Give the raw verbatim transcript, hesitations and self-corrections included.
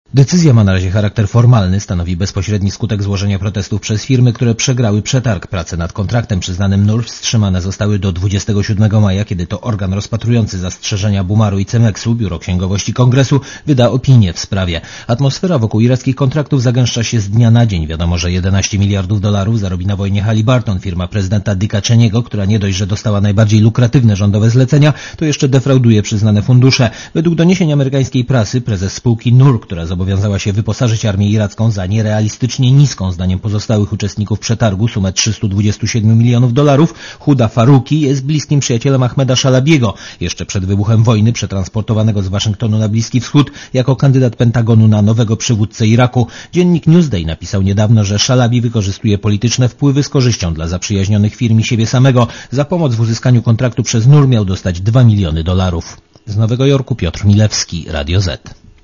Decyzja ma na razie charakter formalny, stanowi bezpośredni skutek złożenia protestów przez firmy, które przegrały przetarg. Prace nad kontraktem przyznanym N U R wstrzymane zostały do dwudziestego siódmego maja, kiedy to organ rozpatrujący zastrzeżenia Bumaru i Cemeksu, Biuro Księgowości Kongresu, wyda opinię w sprawie. Atmosfera wokół irackich kontraktów zagęszcza się z dnia na dzień. Wiadomo, że jedenaście miliardów dolarów zarobi na wojnie Halliburton, firma prezydenta Dicka Cheney'ego, która nie dość, że dostała najbardziej lukratywne rządowe zlecenia, to jeszcze defrauduje przyznane fundusze. Według doniesień amerykańskiej prasy prezes spółki N U R, która zobowiązała się wyposażyć armię iracką za nierealistycznie niską, zdaniem pozostałych uczestników przetargu, sumę trzysta dwadzieścia siedem milionów dolarów, Huda Faruqi jest bliskim przyjacielem Ahmeda Shalabiego. Jeszcze przed wybuchem wojny przetransportowanego z Waszyngtonu na Bliski Wschód jako kandydat Pentagonu na nowego przywódcę Iraku. Dziennik Newsday napisał niedawno, że Shalabi wykorzystuje polityczne wpływy z korzyścią dla zaprzyjaźnionych firm i siebie samego. Za pomoc w uzyskaniu kontraktu przez N U R miał dostać dwa miliony dolarów. Z Nowego Jorku Piotr Milewski, Radio Z.